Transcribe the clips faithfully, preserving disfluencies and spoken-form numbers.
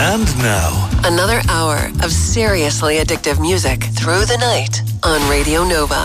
And now, another hour of seriously addictive music through the night on Radio Nova.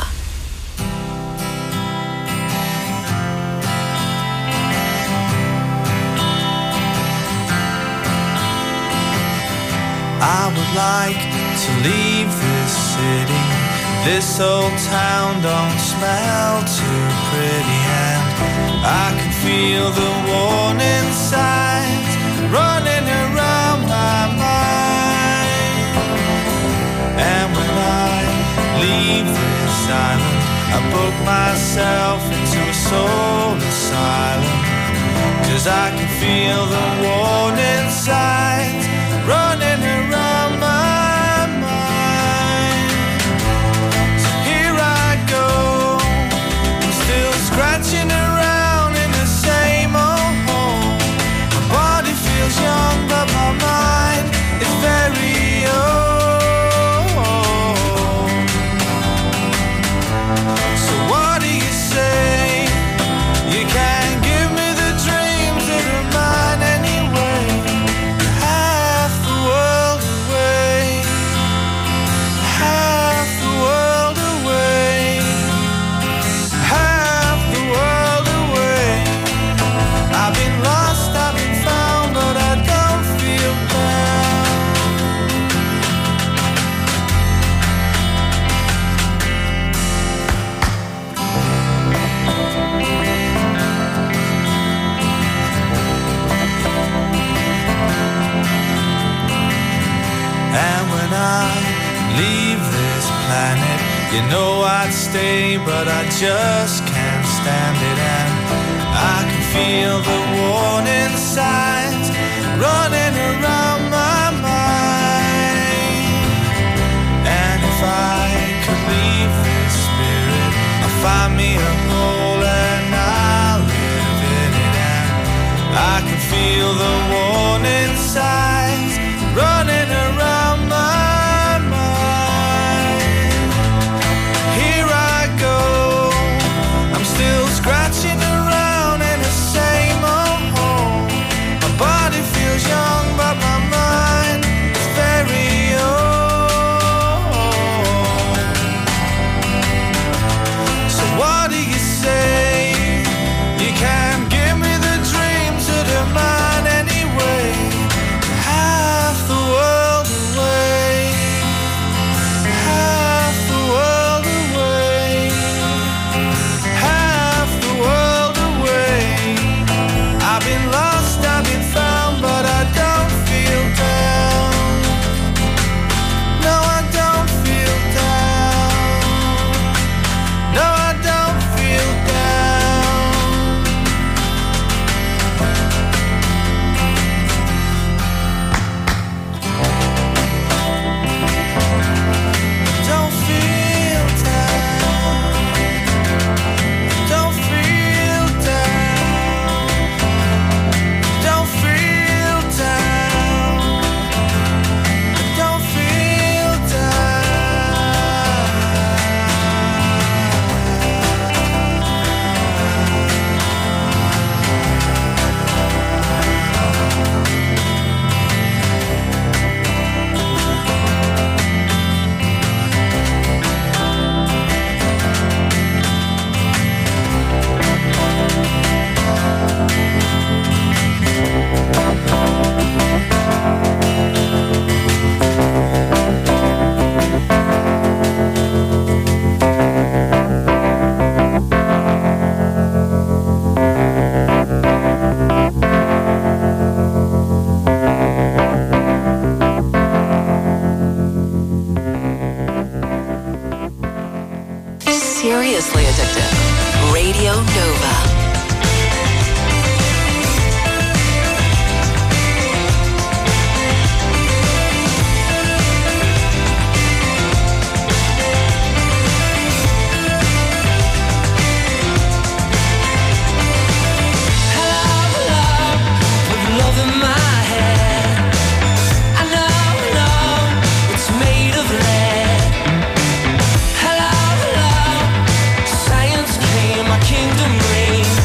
I would like to leave this city. This old town don't smell too pretty, and I can feel the warning signs running around my mind. And when I leave this island, I book myself into a soul asylum, 'cause I can feel the warning signs running around my mind. So here I go, I'm still scratching around in the same old hole. My body feels young, but my mind is very old. So what do you say? You can't give me the dreams that are mine anyway. Half the world away, half the world away, half the world away. I've been lost, I've been found, but I don't feel bound. And when I leave this planet, you know I'd stay, but I just can't stand it. And I can feel the warning signs running around my mind. And if I could leave this spirit, I'll find me a hole and I'll live in it. And I can feel the warning signs running around my mind. Here I go, I'm still scratching around in the same old hole. My body feels young, but my mind is very old. So what do you say? You can't give me the dreams that are mine anyway. Half the world away, half the world away, half the world away. I've been lost, I've been found, but I don't feel down. No, I don't feel down. No, I don't feel down. Don't feel down. Don't feel down. Don't feel down. Don't feel Seriously addictive. Radio Nova. Kingdom reign.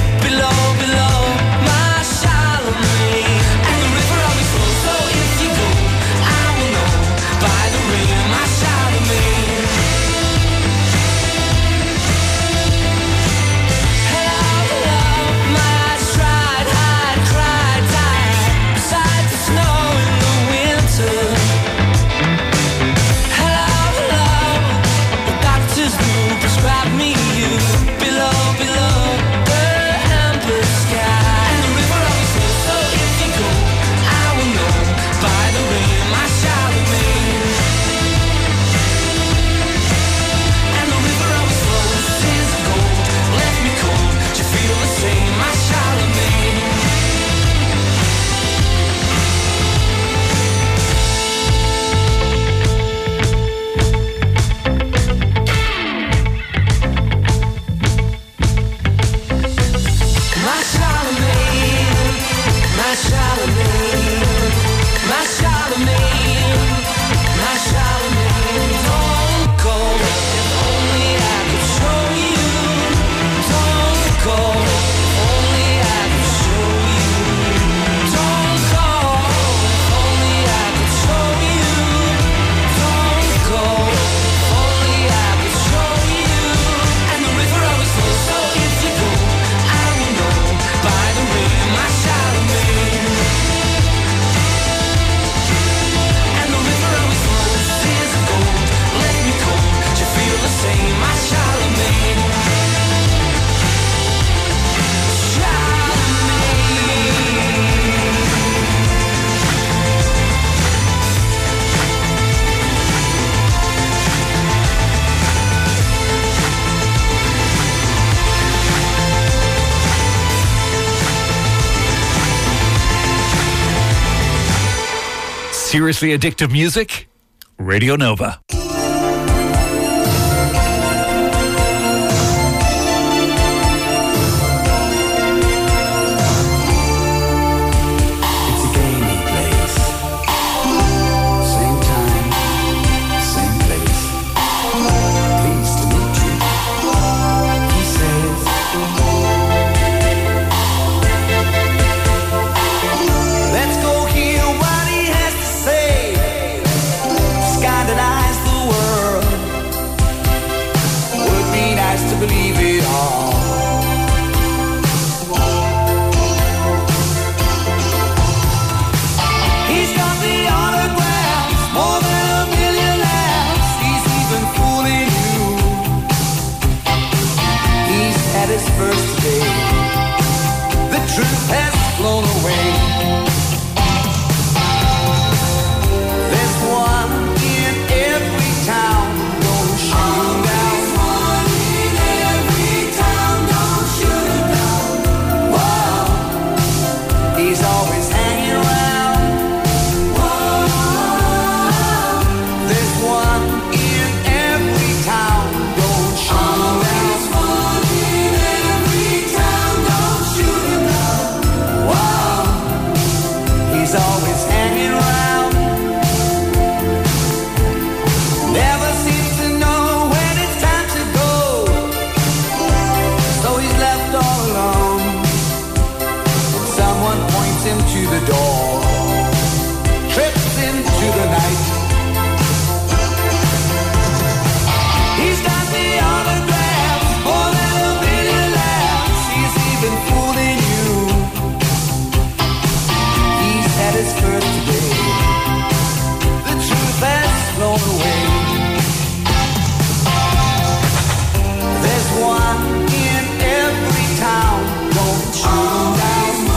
Seriously addictive music? Radio Nova. Believe it all. He's got the autographs, more than a million laughs. He's even fooling you. He's had his first day. The truth has flown away. There's one in every town. Don't shoot him down. He's always hanging around. Whoa. There's one in every town. Don't shoot him down. There's one in every town. Don't shoot him down. Whoa. He's always hanging around. Never seems to know when it's time to go. So he's left all alone. Someone points him to the door, trips into the night. He's got the autographs, more than a million laughs. He's even fooling you. He's had his first day. The truth has flown away. There's one in every town. Don't shoot him down.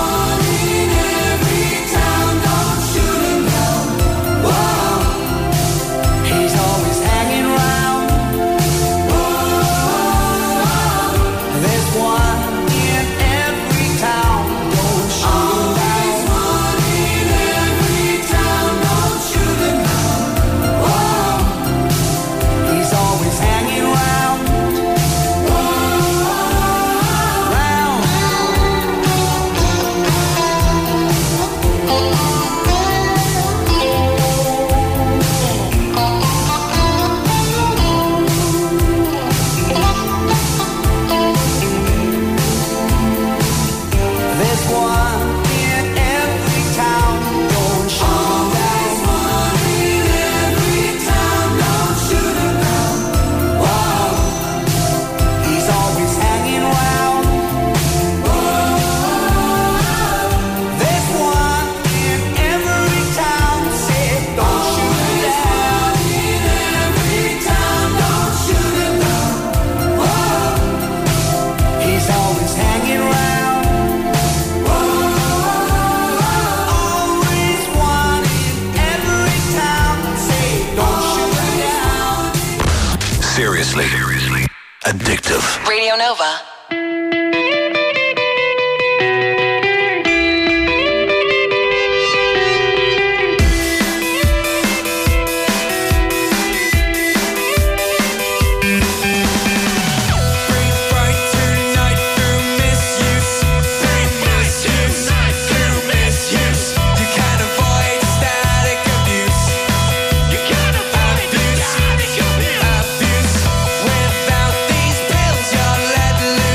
Seriously, seriously addictive. Radio Nova. Without these pills, you're let loose.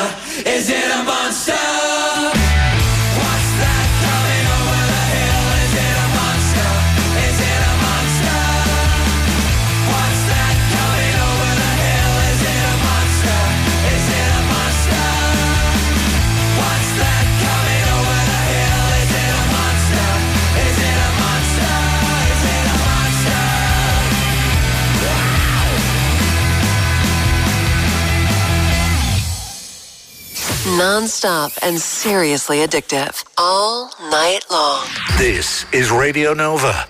Is it a monster? What's that coming over the hill? Is it a monster? Is it a monster? What's that coming over the hill? Is it a monster? Is it a monster? What's that coming over the hill? Is it a monster? Is it a monster? Is it a monster? Non-stop and seriously addictive. All night long. This is Radio Nova.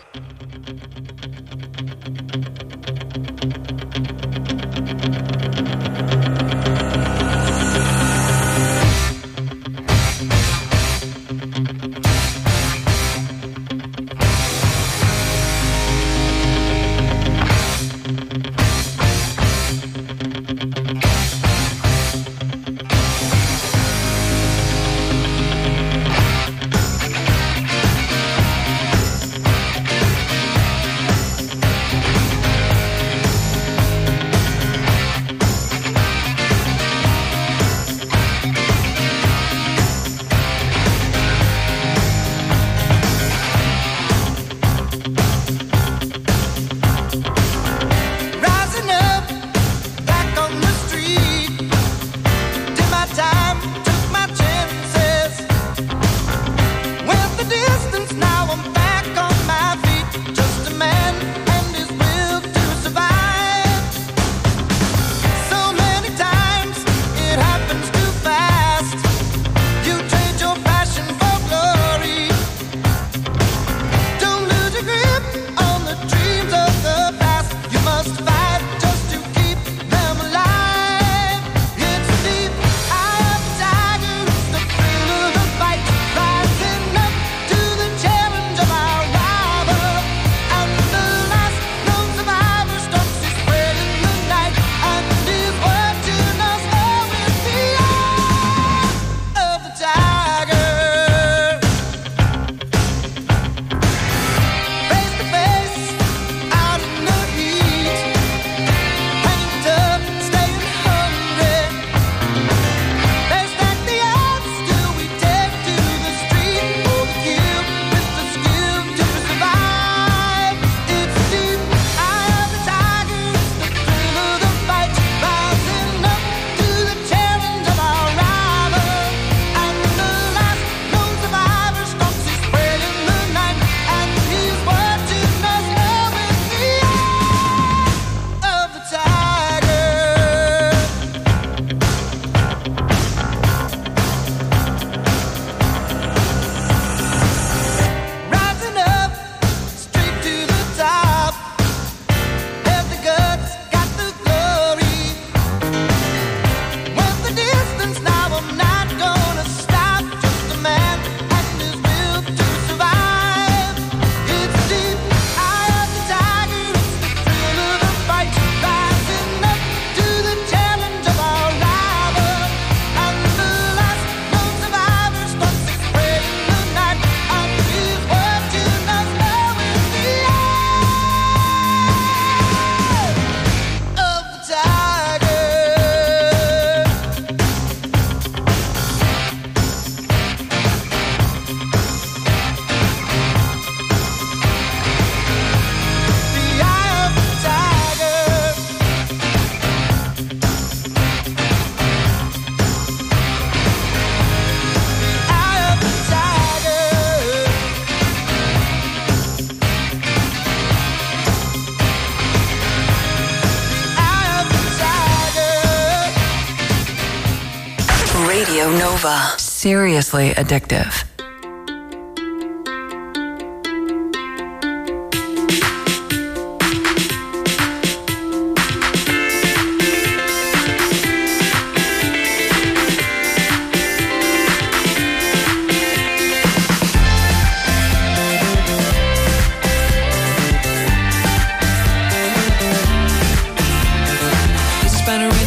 Radio Nova. Seriously addictive.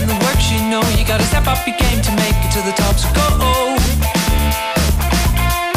Up your game to make it to the top, so go.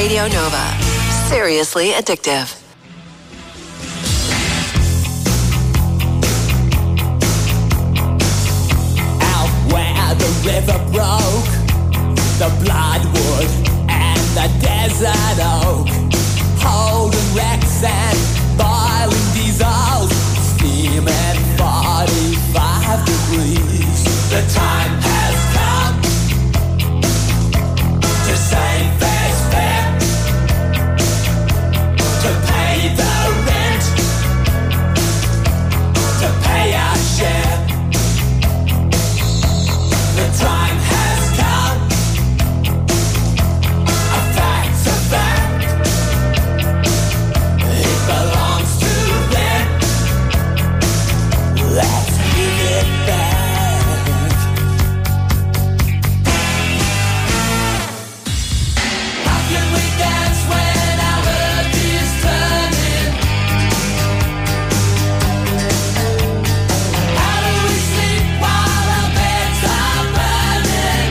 Radio Nova. Seriously addictive. Out where the river broke, the bloodwood and the desert oak, holding wrecks and boiling diesels, steaming forty-five degrees. The time has come to save face fair, to pay the rent, to pay our share. The time has come, a fact's a fact, it belongs to them, let's give it back. How can we dance when our world is turning? How do we sleep while our beds are burning?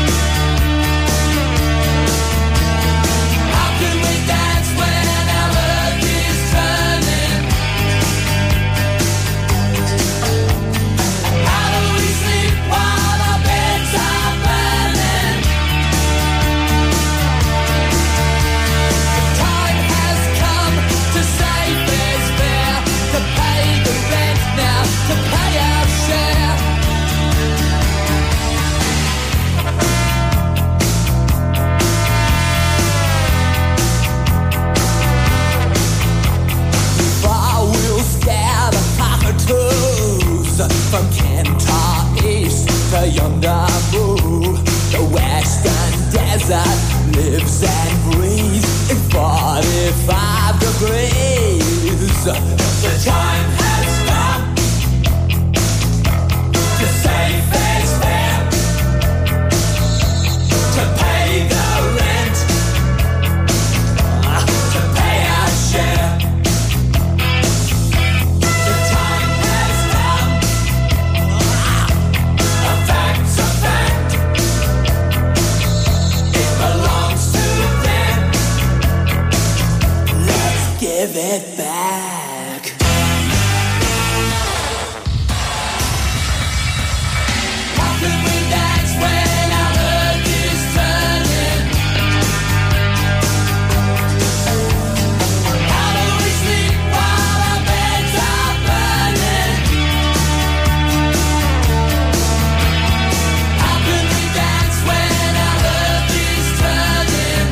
How can we dance when our world is turning? How do we sleep while our beds are burning? The time has come to save this fare, to pay the rent now, to pay our share. Far we'll scare the cockatoos from Kentar East to yonder move. The western desert lives and breathes in forty-five degrees. The time has come to save face fair, to pay the rent, to pay our share. The time has come, a fact's a fact, it belongs to them, let's give it back. How can we dance when our world is turning? How do we sleep while our beds are burning? How can we dance when our world is turning?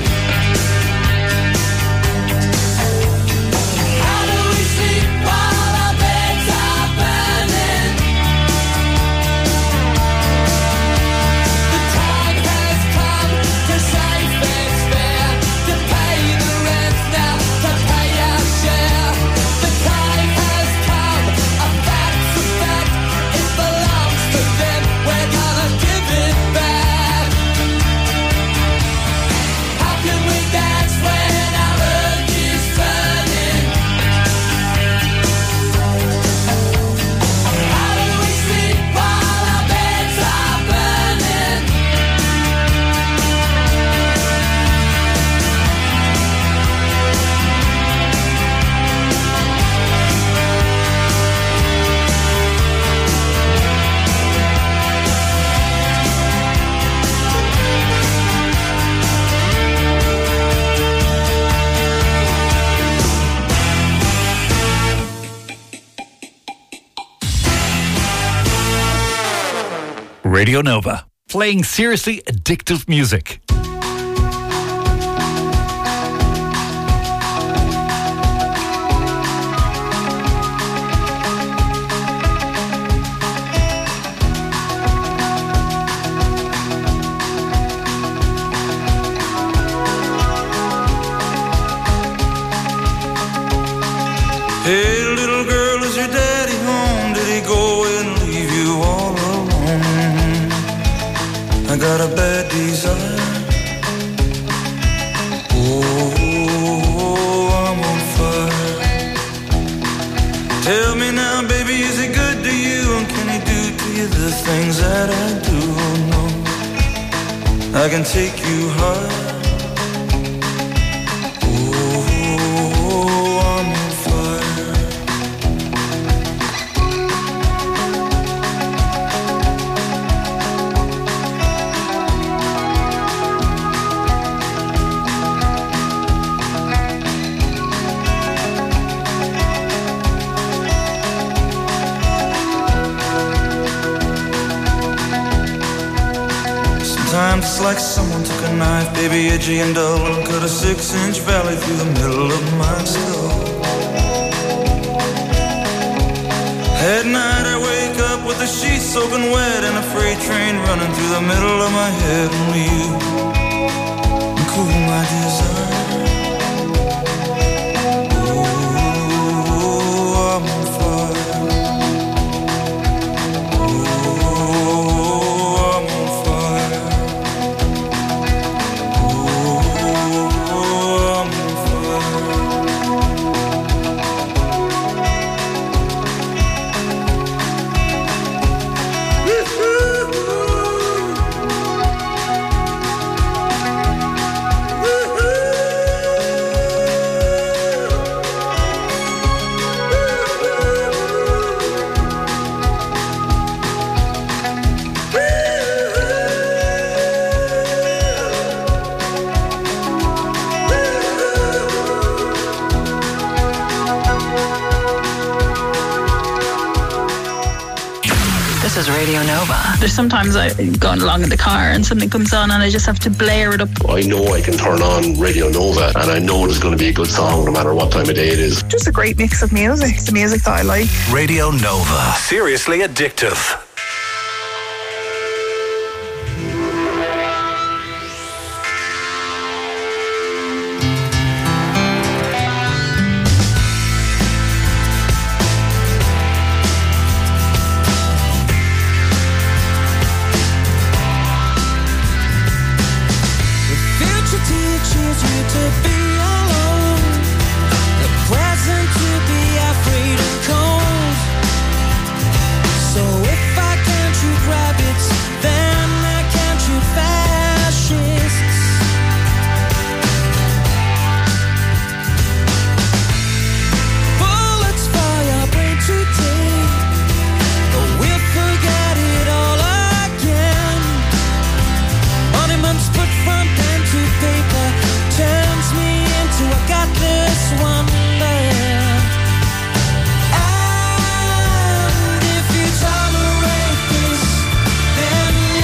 How do we sleep while our beds are burning? The time has come to save this fare, to pay the rent now, to pay our share. The time has come, a fact's a fact, it belongs to them, we're gonna give it back. How can we dance when our world is turning? How do we sleep while our beds are burning? Radio Nova, playing seriously addictive music. Hey, little girl, is your daddy home? Did he go and leave you all alone? I got a bad desire. Oh, I'm on fire. Tell me now, baby, is he good to you? And can he do to you the things that I do? Oh, no, I can take you high. It's like someone took a knife, baby, edgy and dull, and cut a six-inch valley through the middle of my skull. At night I wake up with the sheets soaking wet and a freight train running through the middle of my head. Only you can cool my desire. Oh, I'm on fire. Radio Nova. There's sometimes I'm going along in the car and something comes on and I just have to blare it up. I know I can turn on Radio Nova and I know there's going to be a good song no matter what time of day it is. Just a great mix of music. It's the music that I like. Radio Nova. Seriously addictive. And if you tolerate this, then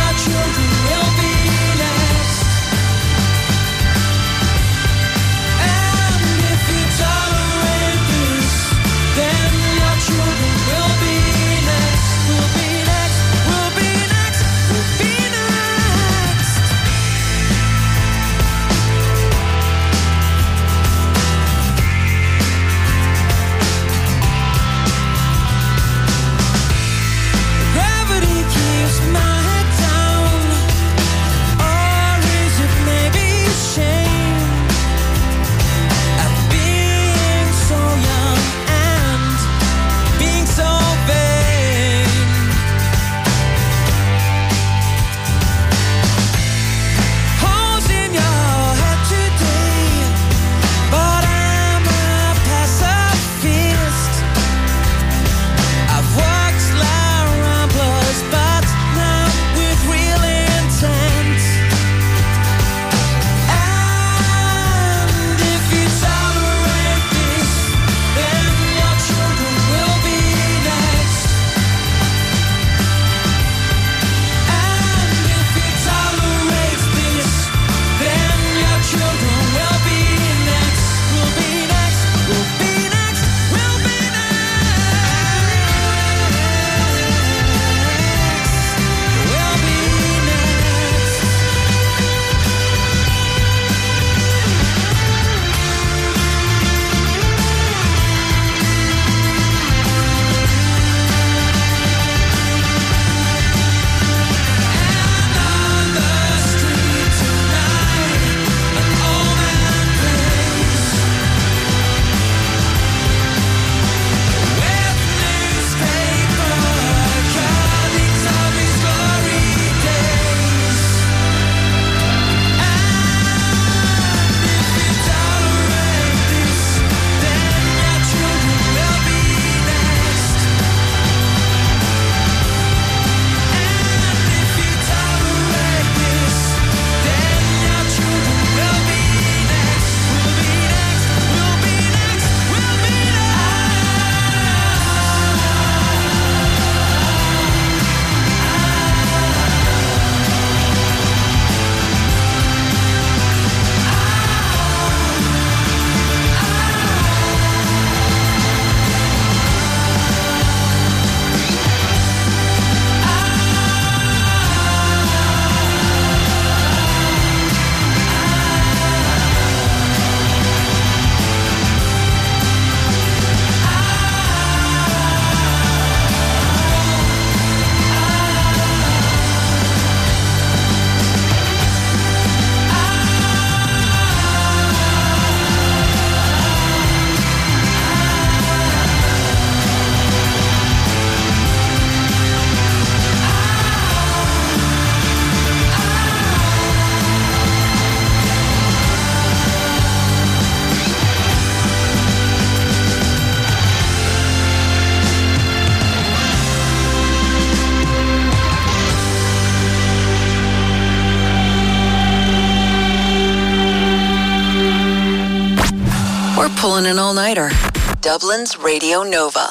or pulling an all-nighter. Dublin's Radio Nova.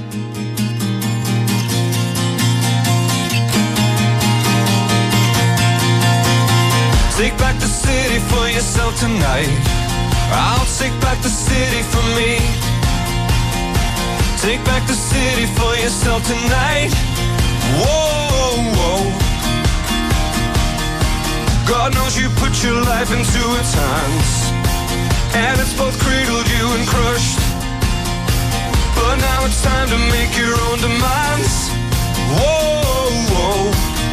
Take back the city for yourself tonight. I'll take back the city for me. Take back the city for yourself tonight. Whoa, whoa. God knows you put your life into its hands, and it's both cradled you and crushed. But now it's time to make your own demands. Whoa, whoa.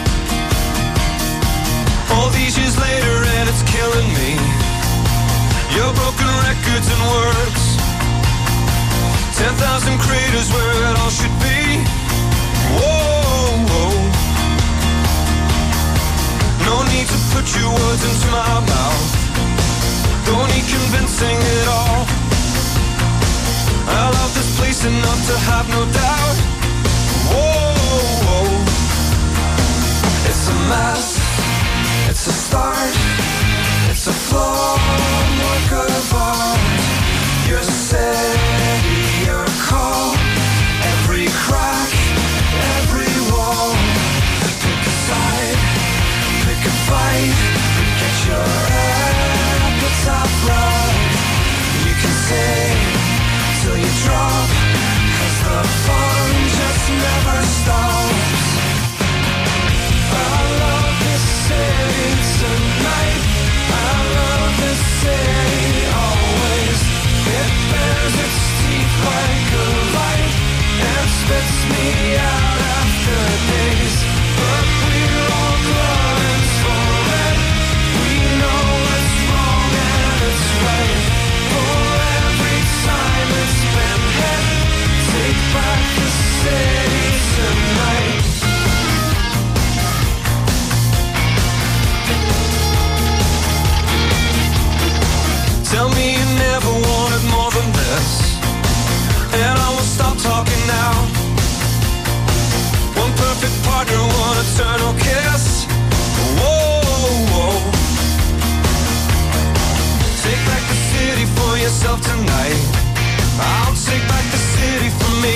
All these years later and it's killing me. Your broken records and words. Ten thousand craters where it all should be. Whoa, whoa. No need to put your words into my mouth. Don't need convincing at all. I love this place enough to have no doubt. Whoa, whoa. It's a mess. It's a start. It's a flawed work of art. Your city, your call. Every crack, every wall. Pick a side, pick a fight. Get your appetite right. You can sing till you drop, 'cause the fun just never stops. I love this city tonight. I love this city always. It bares its teeth like a light and spits me out after days. But we're all glutons for it. We know it's wrong and it's right. For every time it's been hit, take back the city tonight. Tell me you never wanted more than this, and I will stop talking now. One perfect partner, one eternal kiss. Whoa, whoa. Take back the city for yourself tonight. I'll take back the city for me.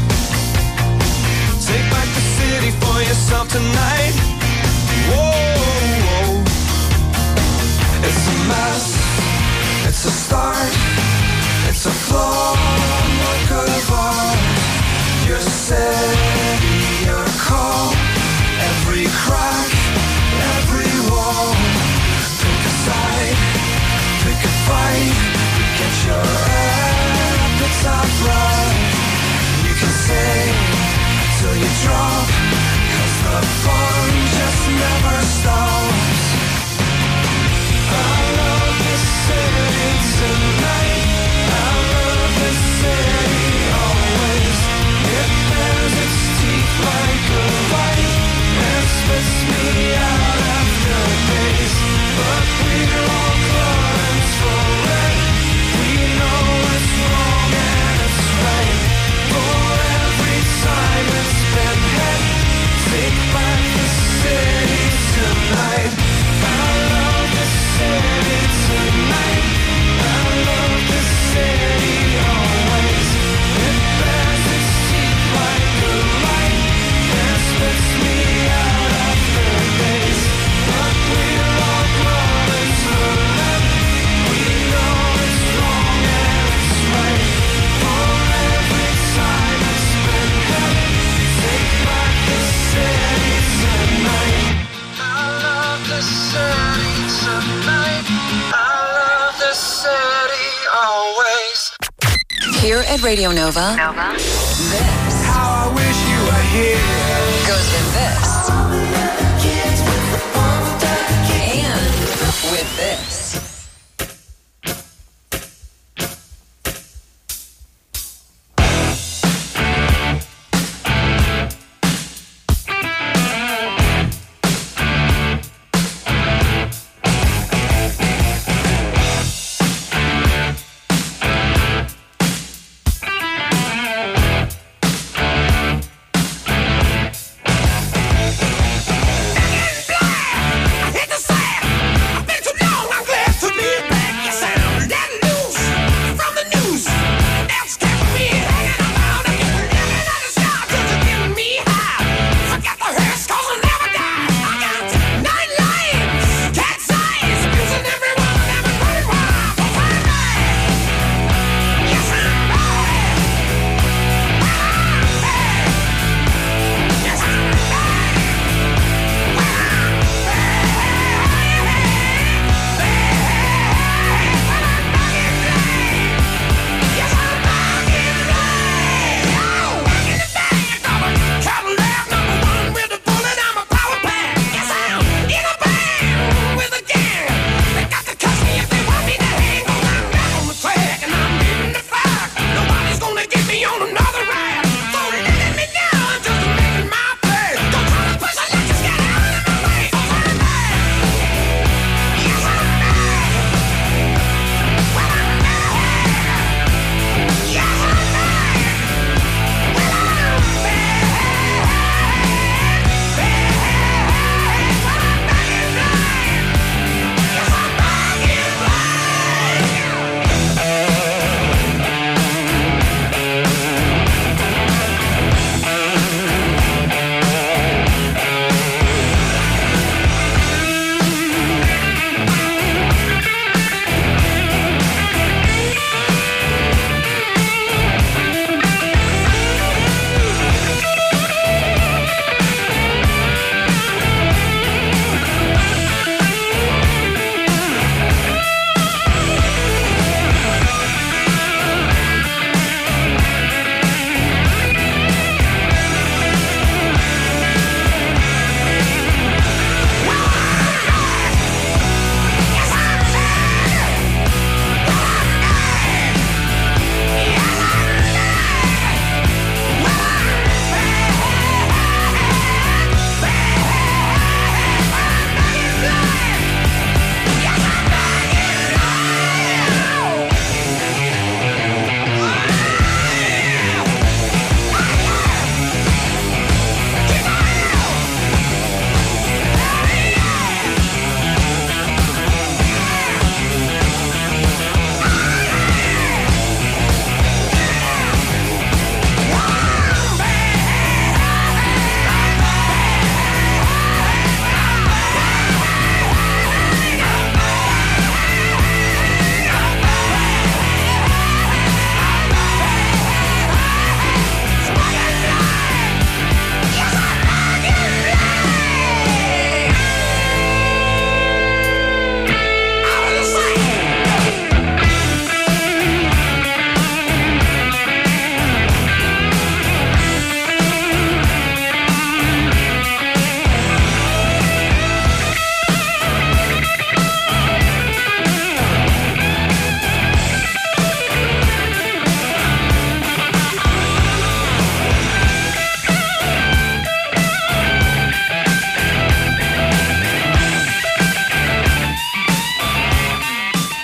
Take back the city for yourself tonight. Whoa, whoa. It's a mess. It's a start, it's a flawed work of art. Your city, your call. Every crack, every wall. Pick a side, pick a fight. Get your appetite right. You can sing till you drop, 'cause the fun just never stops. I love this city tonight. I love this city always. It bares its teeth like a light and spits me out after days. But we're all glutons for it. We know it's wrong and it's right. For every time it's been hit, take back the city tonight. I love this city tonight. I love this city always. It bares its teeth like a light and spits me out after days. But we're all glutons for it. We know it's wrong and it's right. For every time it's been hit, take back the city tonight. I love this city tonight. I love this city always. Here at Radio Nova, this How I wish you were here. goes with this. And with this. Hit the sand. I've been too long.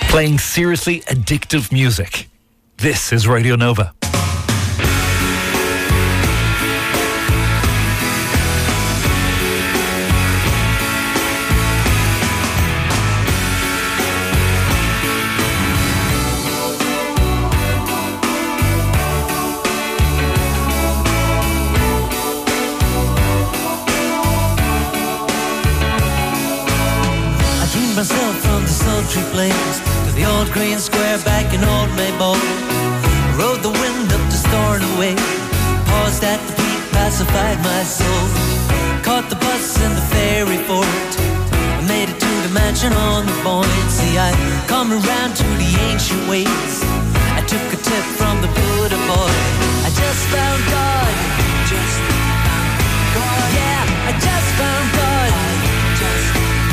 Playing seriously addictive music. This is Radio Nova. Myself from the sultry plains to the old green square back in old Maybole. Rode the wind up to Stornoway, paused at the peak, pacified my soul. Caught the bus in the ferry port, I made it to the mansion on the Buoyancy. I come around to the ancient ways, I took a tip from the Buddha boy. I just found God, just found God. Yeah, I just found God, just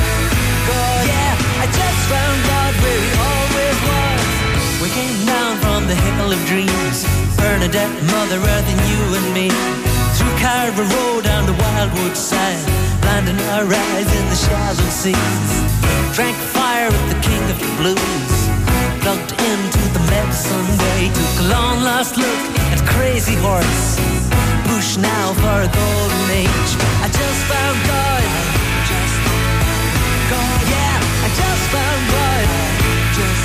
God. Yeah, I just found God where He always was. We came down from the hill of dreams, Bernadette, Mother Earth and you and me. Through Carver Road down the Wildwood side, landing our eyes in the shallow seas. Drank fire with the king of the blues, plugged into the medicine way. Took a long last look at Crazy Horse, push now for a golden age. I just found God, just God. Yeah, I just found God, just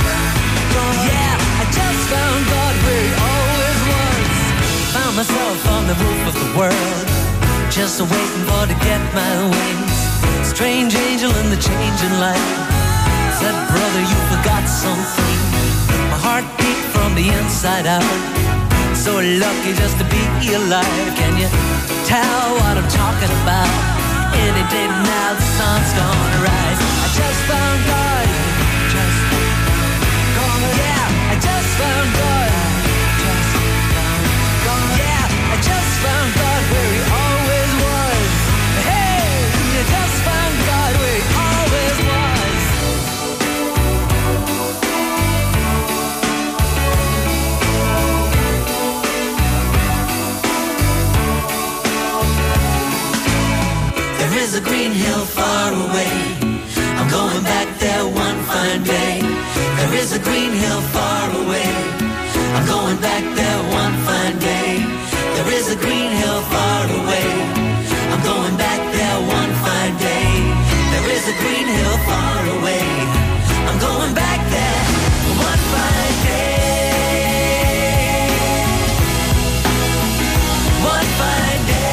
God. Yeah, I just found God where He always was. Found myself on the roof of the world, just waiting for to get my wings. Strange angel in the changing light said, brother, you forgot something. My heart beat from the inside out, so lucky just to be alive. Can you tell what I'm talking about? Any day now the sun's gonna rise. I just found God, just found God. Yeah, I just found God, just found God. Yeah, I just found God where He always was. Hey, you just found God where He always was. There is a green hill far away, I'm going back there one fine day. There is a green hill far away, I'm going back there one fine day. There is a green hill far away, I'm going back there one fine day. There is a green hill far away, I'm going back there one fine day. One fine day.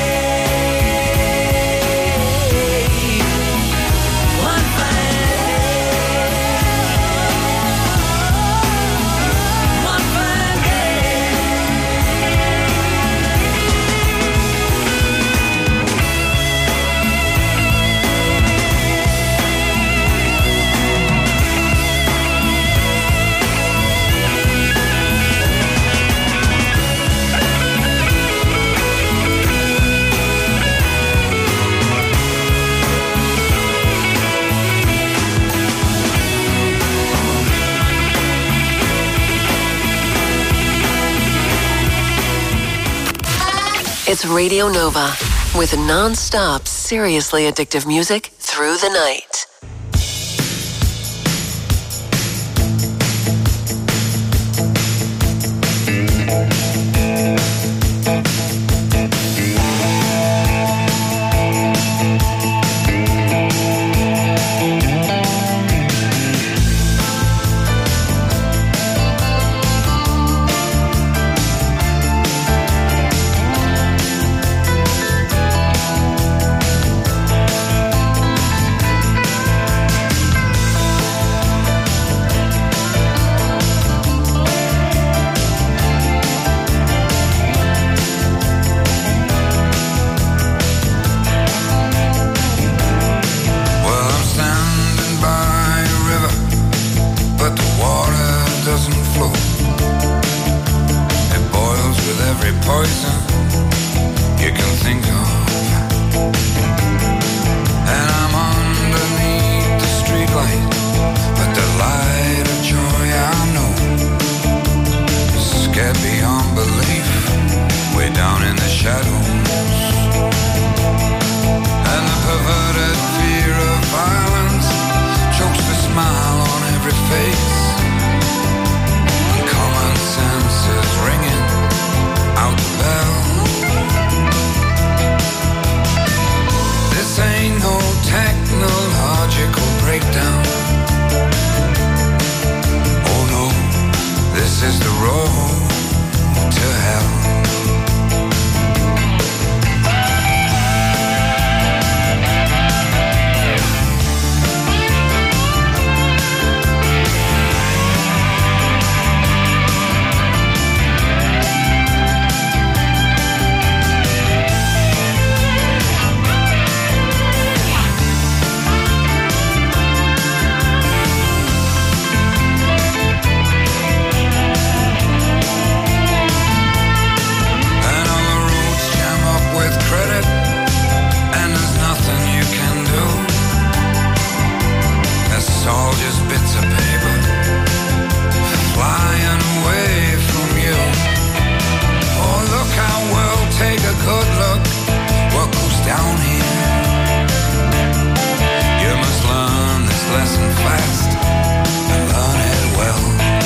It's Radio Nova with non-stop, seriously addictive music through the night. Face This is the road to hell. All just bits of paper flying away from you. Oh, look how we'll take a good look what goes down here. You must learn this lesson fast and learn it well.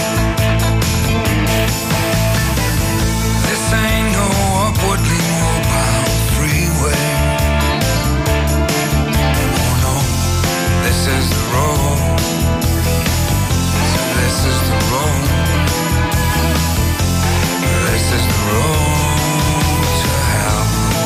This ain't no upwardly mobile freeway. Oh no, this is the road. This is the road. This is the road to hell.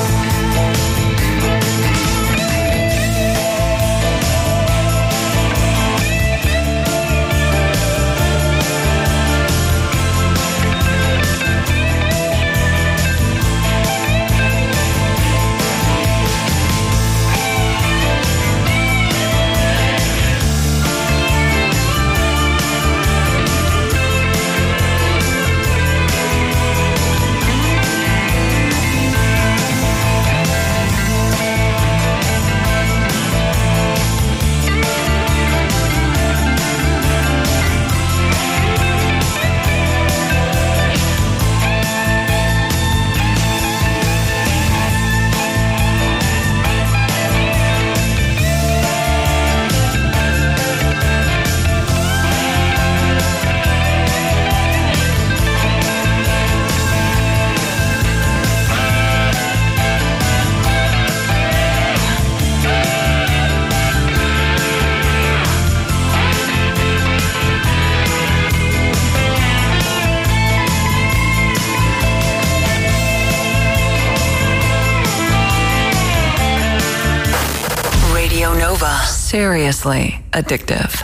Seriously addictive.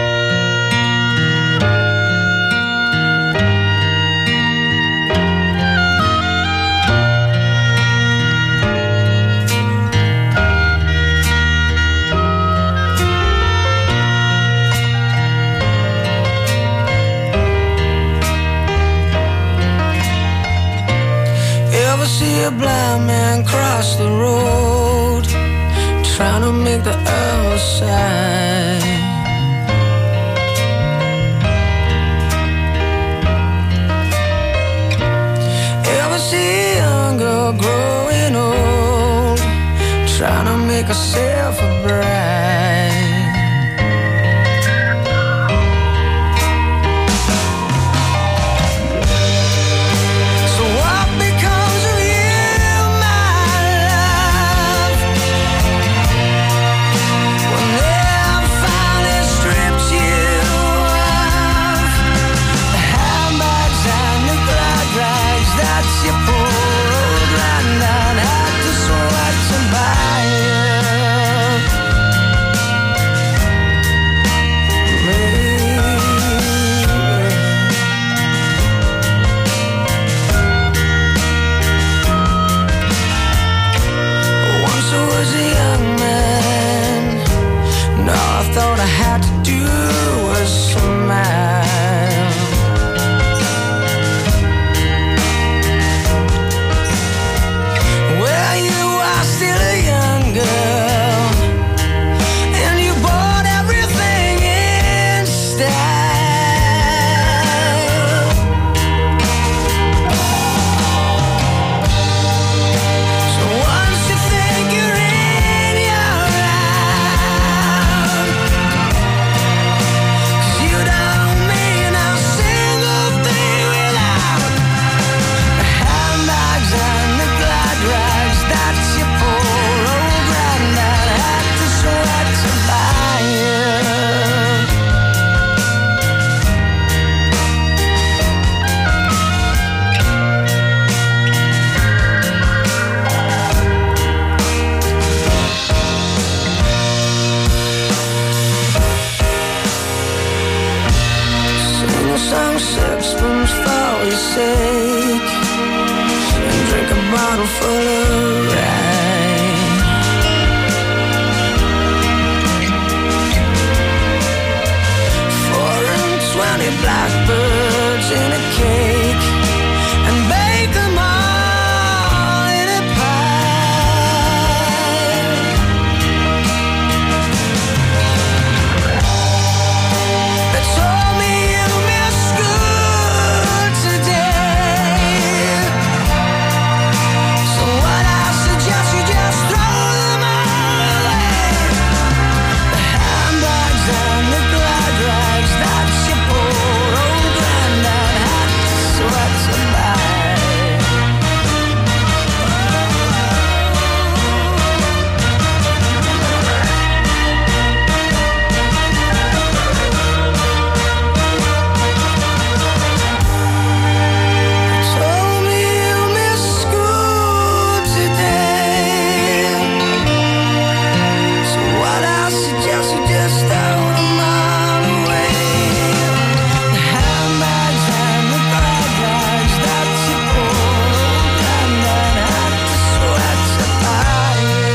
Ever see a blind man cross the road, trying to make the other side? Ever see a young girl growing old, trying to make herself a bride? So what becomes of you, my love, when they've finally stripped you of the handbags and the glad rags that your poor old granddad had to sweat to buy you? some sixpence for your sake and drink a bottle full of rain. Four and twenty blackbirds in a cake and bake them all in a pie. They told me you missed school today, so what I suggest you just throw them all away. The handbags and the glad rags that your poor old granddad had to sweat to buy. Told me you missed school today, so what I suggest you just throw them all away. The handbags and the glad rags that your poor old granddad had to sweat to buy.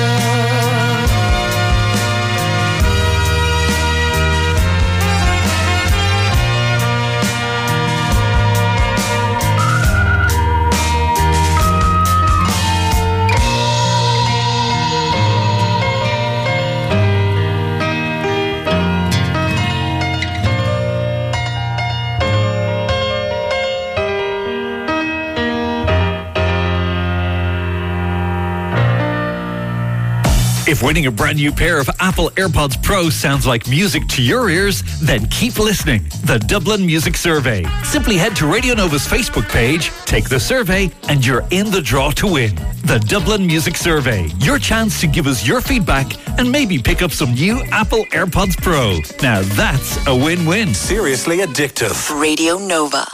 If winning a brand new pair of Apple AirPods Pro sounds like music to your ears, then keep listening. The Dublin Music Survey. Simply head to Radio Nova's Facebook page, take the survey, and you're in the draw to win. The Dublin Music Survey. Your chance to give us your feedback and maybe pick up some new Apple AirPods Pro. Now that's a win-win. Seriously addictive. Radio Nova.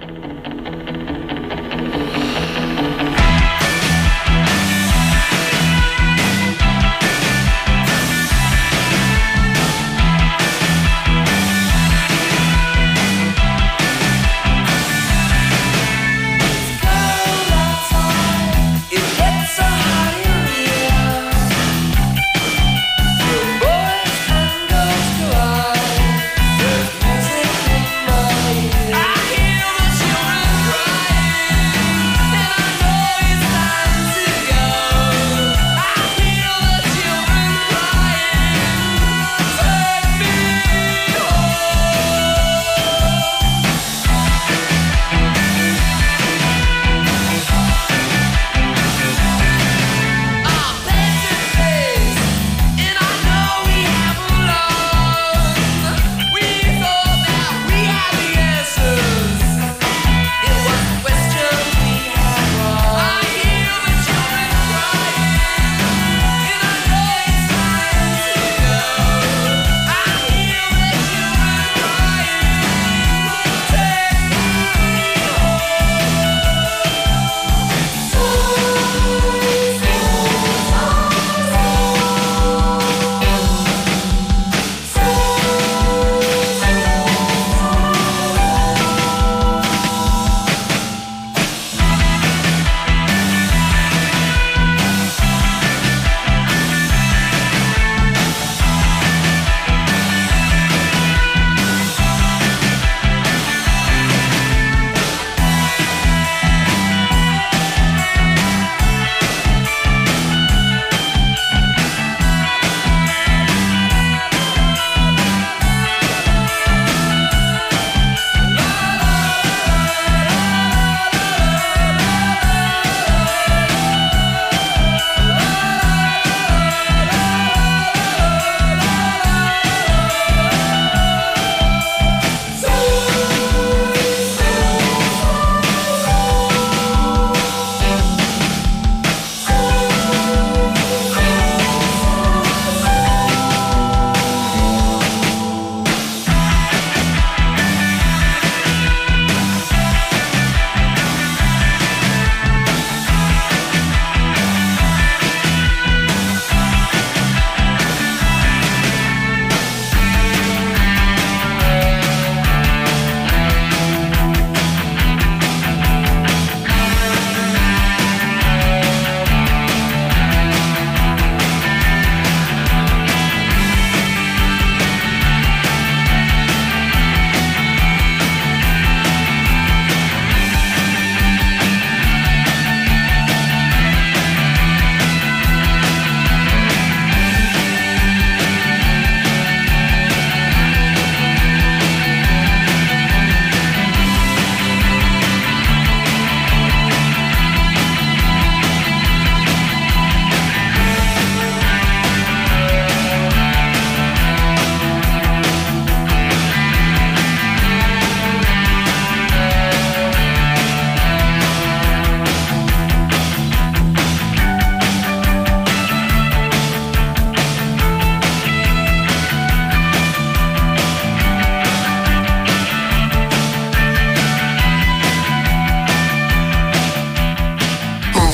It gets so hot in here. The boys and girls go out. There's music in my ear. I hear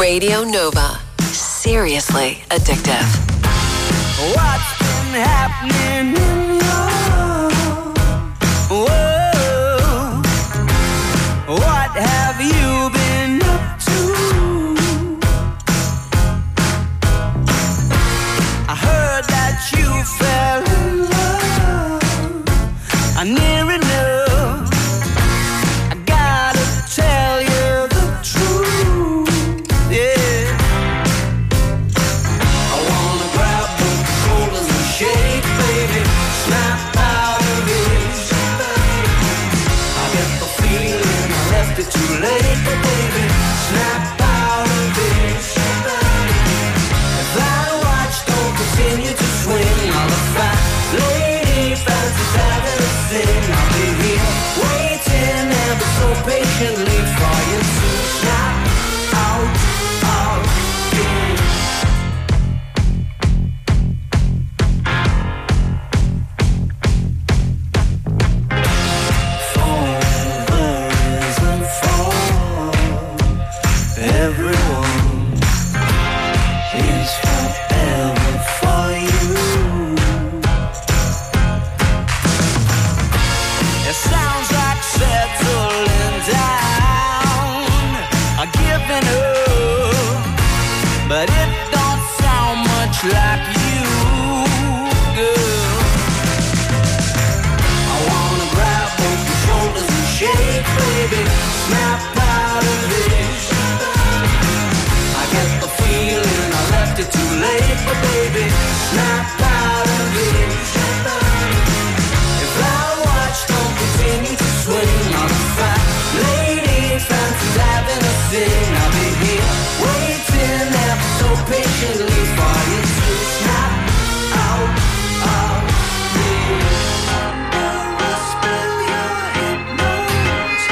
Radio Nova. Seriously addictive. What's been happening in your world? What have you been up to? I heard that you fell in love. I'm near enough. I gotta tell you the truth. Yeah. I wanna grab the shoulders and shake, baby. Snap out of it. I get the feeling I left it too late, but baby, snap out of it. If that watch don't continue to swing, I'll have fat lady fancies having a sing. I'll be here waiting ever so patiently for you to snap out of it. Forever isn't for everyone. It's forever for you. It sounds like settling down, or giving up, but it don't sound much like you, girl. I wanna grab both your shoulders and shake, baby, snap out of it. I get the feeling I left it too late, but baby, snap out of it.